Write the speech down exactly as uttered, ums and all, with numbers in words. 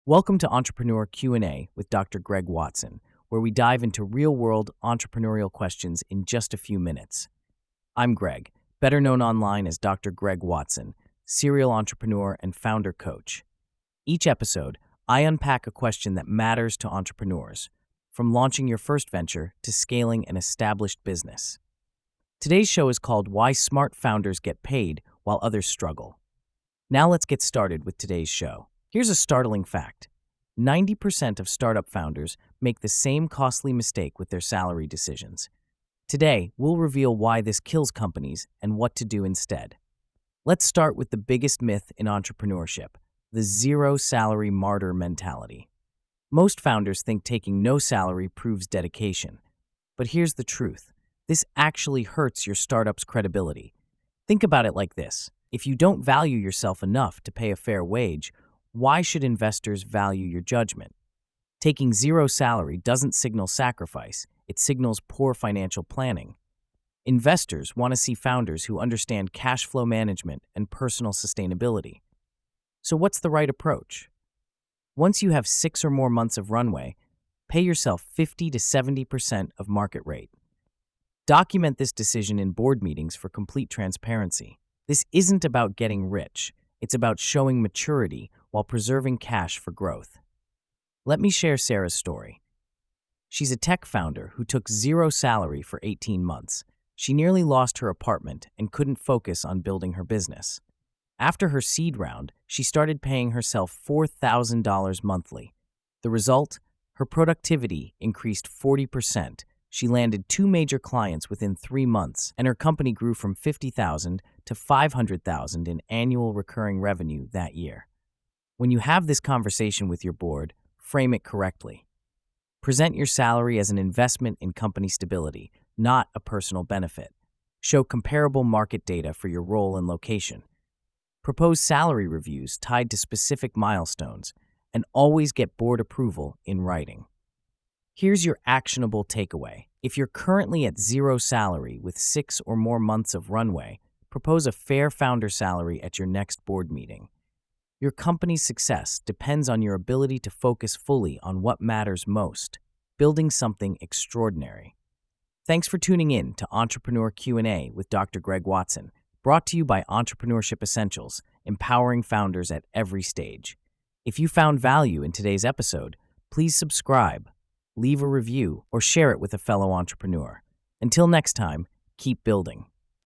Welcome to Entrepreneur Q and A with Doctor Greg Watson, where we dive into real-world entrepreneurial questions in just a few minutes. I'm Greg, better known online as Doctor Greg Watson, serial entrepreneur and founder coach. Each episode, I unpack a question that matters to entrepreneurs, from launching your first venture to scaling an established business. Today's show is called Why Smart Founders Get Paid While Others Struggle. Now let's get started with today's show. Here's a startling fact. ninety percent of startup founders make the same costly mistake with their salary decisions. Today, we'll reveal why this kills companies and what to do instead. Let's start with the biggest myth in entrepreneurship, the zero-salary martyr mentality. Most founders think taking no salary proves dedication. But here's the truth. This actually hurts your startup's credibility. Think about it like this. If you don't value yourself enough to pay a fair wage, why should investors value your judgment? Taking zero salary doesn't signal sacrifice, it signals poor financial planning. Investors want to see founders who understand cash flow management and personal sustainability. So what's the right approach? Once you have six or more months of runway, pay yourself fifty to seventy percent of market rate. Document this decision in board meetings for complete transparency. This isn't about getting rich. It's about showing maturity while preserving cash for growth. Let me share Sarah's story. She's a tech founder who took zero salary for eighteen months. She nearly lost her apartment and couldn't focus on building her business. After her seed round, she started paying herself four thousand dollars monthly. The result? Her productivity increased forty percent. She landed two major clients within three months, and her company grew from fifty thousand dollars to five hundred thousand dollars in annual recurring revenue that year. When you have this conversation with your board, frame it correctly. Present your salary as an investment in company stability, not a personal benefit. Show comparable market data for your role and location. Propose salary reviews tied to specific milestones, and always get board approval in writing. Here's your actionable takeaway. If you're currently at zero salary with six or more months of runway, propose a fair founder salary at your next board meeting. Your company's success depends on your ability to focus fully on what matters most, building something extraordinary. Thanks for tuning in to Entrepreneur Q and A with Doctor Greg Watson, brought to you by Entrepreneurship Essentials, empowering founders at every stage. If you found value in today's episode, please subscribe, leave a review, or share it with a fellow entrepreneur. Until next time, keep building.